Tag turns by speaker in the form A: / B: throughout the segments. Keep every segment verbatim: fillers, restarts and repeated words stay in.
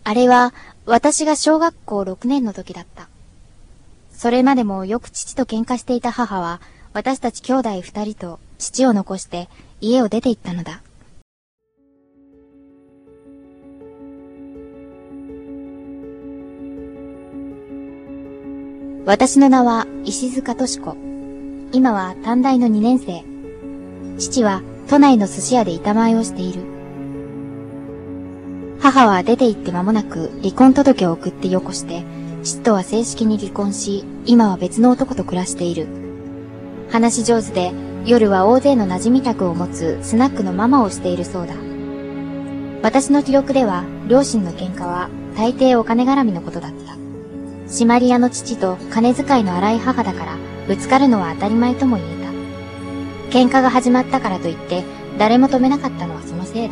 A: あれは私が小学校ろくねんの時だった。それまでもよく父と喧嘩していた母は、私たち兄弟二人と父を残して家を出て行ったのだ。私の名は石塚敏子。今は短大のにねん生。父は都内の寿司屋で板前をしている。母は出て行って間もなく離婚届を送ってよこして、父とは正式に離婚し、今は別の男と暮らしている。話し上手で、夜は大勢の馴染み客を持つスナックのママをしているそうだ。私の記録では、両親の喧嘩は大抵お金絡みのことだった。締まり屋の父と金遣いの荒い母だから、ぶつかるのは当たり前とも言えた。喧嘩が始まったからといって、誰も止めなかったのはそのせいだ。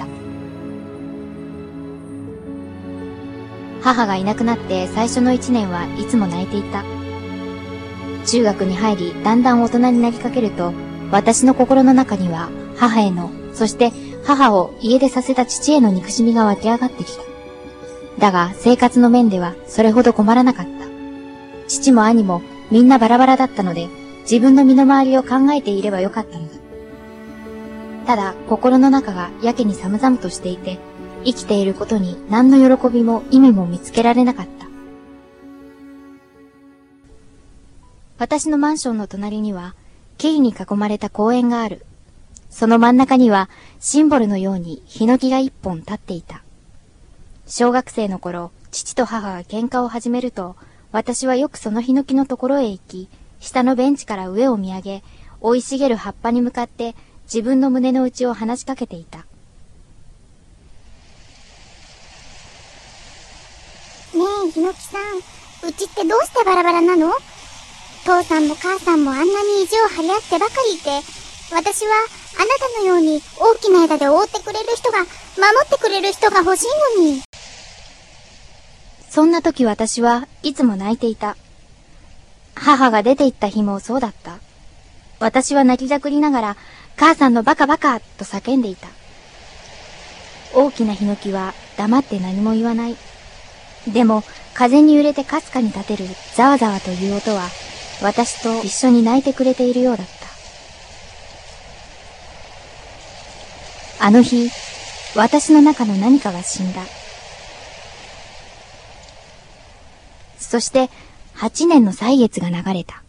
A: 母がいなくなって最初の一年はいつも泣いていた。中学に入り、だんだん大人になりかけると、私の心の中には母への、そして母を家出させた父への憎しみが湧き上がってきた。だが生活の面ではそれほど困らなかった。父も兄もみんなバラバラだったので、自分の身の回りを考えていればよかったのだ。ただ心の中がやけに寒々としていて、生きていることに何の喜びも意味も見つけられなかった。私のマンションの隣には、木々に囲まれた公園がある。その真ん中には、シンボルのようにヒノキが一本立っていた。小学生の頃、父と母が喧嘩を始めると、私はよくそのヒノキのところへ行き、下のベンチから上を見上げ、生い茂る葉っぱに向かって自分の胸の内を話しかけていた。
B: ねえ、ヒノキさん、うちってどうしてバラバラなの？父さんも母さんもあんなに意地を張り合ってばかりいて、私はあなたのように大きな枝で覆ってくれる人が、守ってくれる人が欲しいのに。
A: そんな時私はいつも泣いていた。母が出て行った日もそうだった。私は泣きじゃくりながら、母さんのバカバカと叫んでいた。大きなヒノキは黙って何も言わない。でも風に揺れてかすかに立てるざわざわという音は、私と一緒に泣いてくれているようだった。あの日、私の中の何かが死んだ。そして八年の歳月が流れた。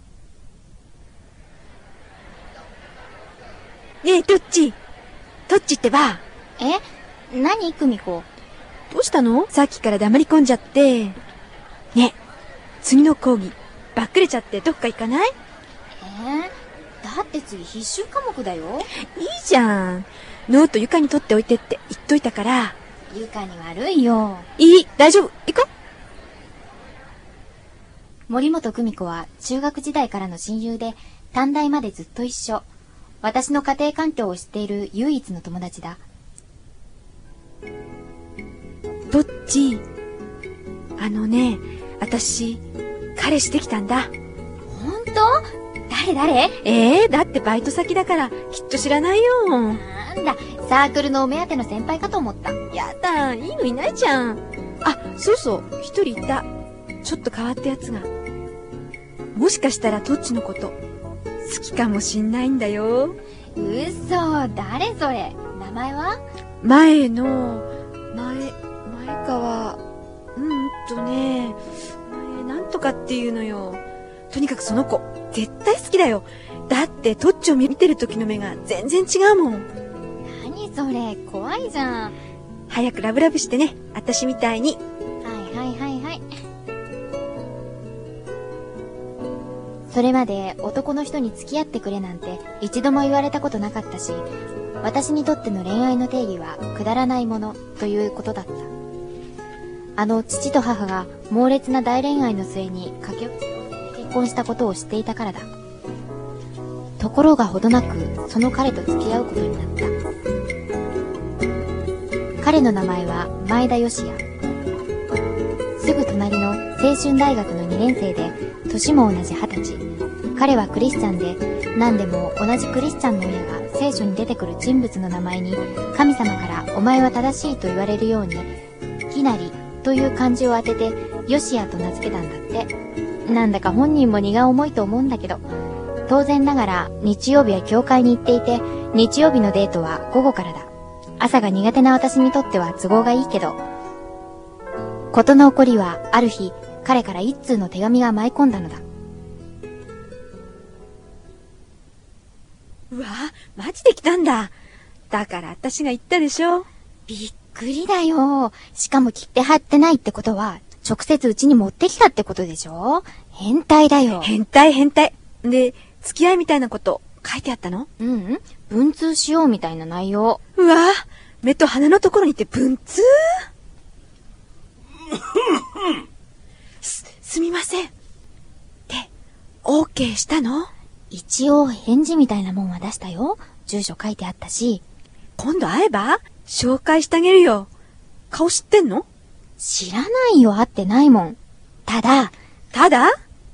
C: ねえ、トッチ。トッチってば。
A: え？何、久美子。
C: どうしたの？さっきから黙り込んじゃって。ねえ、次の講義、ばっくれちゃってどっか行かない？
A: えー、だって次必修科目だよ。
C: いいじゃん。ノート床に取っておいてって言っといたから。
A: 床に悪いよ。
C: いい、大丈夫。行こう。
A: 森本久美子は中学時代からの親友で、短大までずっと一緒。私の家庭環境を知っている唯一の友達だ。
C: どっち？あのね、私、彼氏できたんだ。
A: ほんと？誰誰？
C: ええー、だってバイト先だからきっと知らないよ。
A: なんだ、サークルのお目当ての先輩かと思った。
C: やだ、いいのいないじゃん。あ、そうそう、一人いた。ちょっと変わったやつが。もしかしたらトッチのこと好きかもしんないんだよ。
A: 嘘、誰それ？名前は？
C: 前の、前、前川、うんとね、前なんとかっていうのよ。とにかくその子、絶対好きだよ。だってトッチを見てる時の目が全然違うもん。
A: 何それ、怖いじゃん。
C: 早くラブラブしてね、私みたいに。
A: はいはいはいはい。それまで男の人に付き合ってくれなんて一度も言われたことなかったし、私にとっての恋愛の定義はくだらないものということだった。あの父と母が猛烈な大恋愛の末に駆け落ちて結婚したことを知っていたからだ。ところがほどなくその彼と付き合うことになった。彼の名前は前田義也。すぐ隣の青春大学のにねん生で、年も同じ二十歳。彼はクリスチャンで、何でも同じクリスチャンの親が聖書に出てくる人物の名前に神様からお前は正しいと言われるように、きなりとという漢字を当てて、ヨシアと名付けたんだって。なんだか本人も荷が重いと思うんだけど、当然ながら日曜日は教会に行っていて、日曜日のデートは午後からだ。朝が苦手な私にとっては都合がいいけど、事の起こりはある日、彼から一通の手紙が舞い込んだのだ。
C: うわ、マジで来たんだ。だから私が言ったでしょ。
A: びっくりだよ。しかも切手貼ってないってことは、直接うちに持ってきたってことでしょ。変態だよ。
C: 変態変態。で、付き合いみたいなこと書いてあったの？
A: うん、文通しようみたいな内容。
C: うわ、目と鼻のところにって文通す、すみません。で、オーケーしたの？
A: 一応返事みたいなもんは出したよ。住所書いてあったし。
C: 今度会えば紹介してあげるよ。顔知ってんの？
A: 知らないよ、会ってないもん。ただ、
C: ただ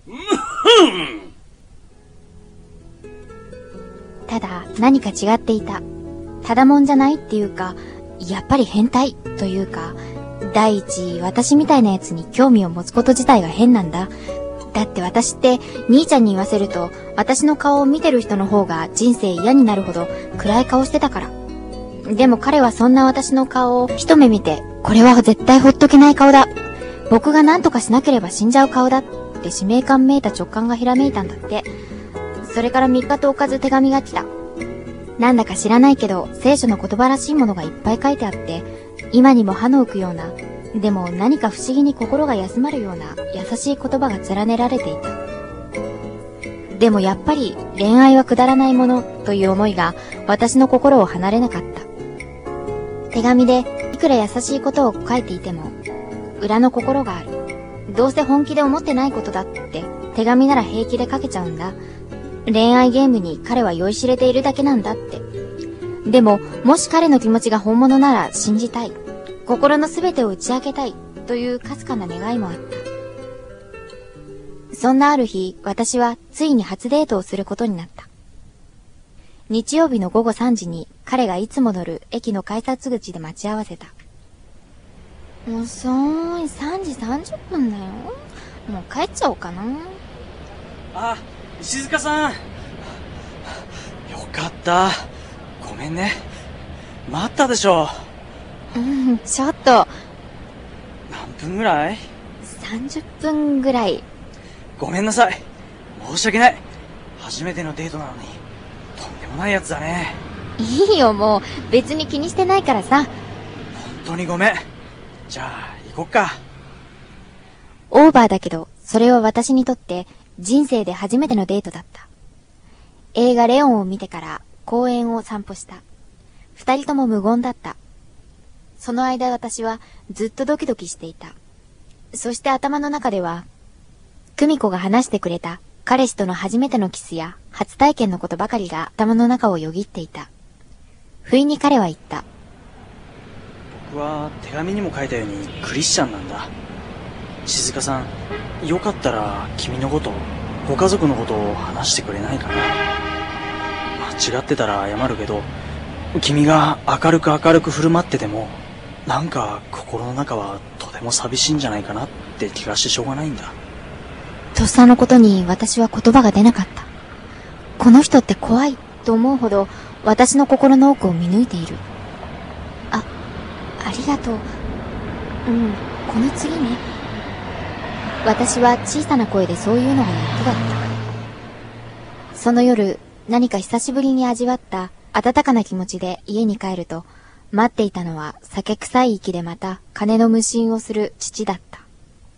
A: ただ何か違っていた。ただもんじゃないっていうか、やっぱり変態というか、第一、私みたいなやつに興味を持つこと自体が変なんだ。だって私って兄ちゃんに言わせると、私の顔を見てる人の方が人生嫌になるほど暗い顔してたから。でも彼はそんな私の顔を一目見て、これは絶対ほっとけない顔だ。僕が何とかしなければ死んじゃう顔だって使命感めいた直感がひらめいたんだって。それからみっかとおかず手紙が来た。なんだか知らないけど、聖書の言葉らしいものがいっぱい書いてあって、今にも歯の浮くような、でも何か不思議に心が休まるような優しい言葉が連ねられていた。でもやっぱり恋愛はくだらないものという思いが私の心を離れなかった。手紙でいくら優しいことを書いていても、裏の心がある。どうせ本気で思ってないことだって手紙なら平気で書けちゃうんだ。恋愛ゲームに彼は酔いしれているだけなんだって。でも、もし彼の気持ちが本物なら信じたい。心のすべてを打ち明けたいというかすかな願いもあった。そんなある日、私はついに初デートをすることになった。日曜日の午後さんじに彼がいつも乗る駅の改札口で待ち合わせた。遅い、さんじさんじゅっぷんだよ。もう帰っちゃおうかな。
D: あ、石塚さん。よかった。ごめんね。待ったでしょ。
A: うん、ちょっと。
D: 何分ぐらい？
A: さんじゅっぷんぐらい。
D: ごめんなさい。申し訳ない。初めてのデートなのに、とんでもないやつだね。
A: いいよ、もう。別に気にしてないからさ。
D: 本当にごめん。じゃあ、行こっか。
A: オーバーだけど、それは私にとって人生で初めてのデートだった。映画レオンを見てから公園を散歩した。二人とも無言だった。その間私はずっとドキドキしていた。そして頭の中では、久美子が話してくれた彼氏との初めてのキスや初体験のことばかりが頭の中をよぎっていた。不意に彼は言った。
D: 僕は手紙にも書いたようにクリスチャンなんだ。静香さん、よかったら君のこと、ご家族のことを話してくれないかな。間違ってたら謝るけど、君が明るく明るく振る舞ってても、なんか心の中はとても寂しいんじゃないかなって気がしてしょうがないんだ。
A: とっさのことに私は言葉が出なかった。この人って怖いと思うほど私の心の奥を見抜いている。あ、ありがとう。うん、この次ね。私は小さな声でそういうのがやっとだった。その夜、何か久しぶりに味わった温かな気持ちで家に帰ると、待っていたのは酒臭い息でまた金の無心をする父だった。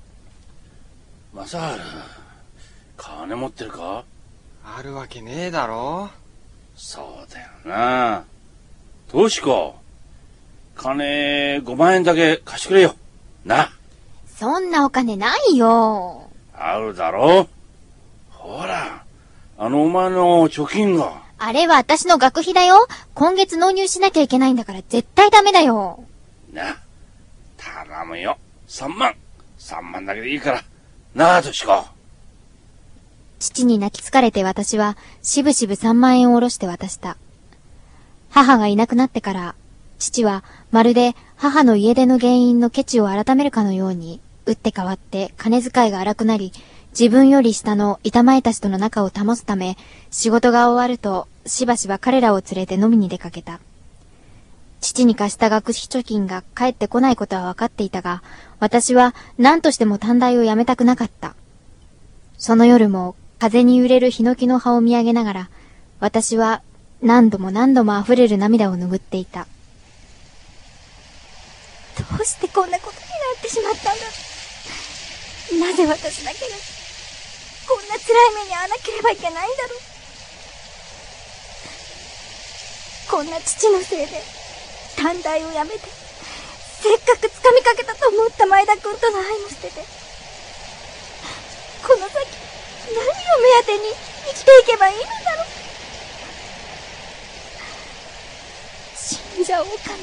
E: 正治、金持ってるか？
F: あるわけねえだろ。
E: そうだよな。としこ、金ごまん円だけ貸してくれよ。な。
A: そんなお金ないよ。
E: あるだろ。ほら、あのお前の貯金が。
A: あれは私の学費だよ。今月納入しなきゃいけないんだから絶対ダメだよ。
E: な、頼むよ。三万。三万だけでいいから。なあ、としこ。
A: 父に泣きつかれて私はしぶしぶ三万円を下ろして渡した。母がいなくなってから父はまるで母の家出の原因のケチを改めるかのように、打って変わって金遣いが荒くなり、自分より下の板前たちとの仲を保つため、仕事が終わるとしばしば彼らを連れて飲みに出かけた。父に貸した学費貯金が返ってこないことは分かっていたが、私は何としても短大をやめたくなかった。その夜も風に揺れるヒノキの葉を見上げながら、私は何度も何度も溢れる涙を拭っていた。
B: どうしてこんなことになってしまったんだ。なぜ私だけがこんな辛い目に遭わなければいけないんだろう。こんな父のせいで短大をやめて、せっかく掴みかけたと思った前田君との愛も捨てて、この先何を目当てに生きていけばいいのだろう。死んじゃおうかな。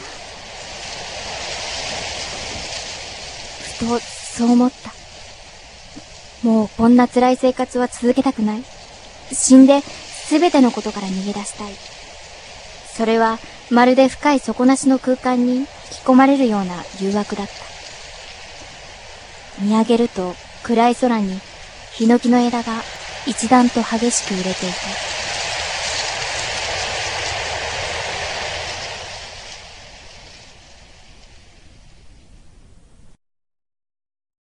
A: ふとそう思った。もうこんな辛い生活は続けたくない。死んで全てのことから逃げ出したい。それはまるで深い底なしの空間に引き込まれるような誘惑だった。見上げると暗い空にヒノキの枝が一段と激しく揺れていた。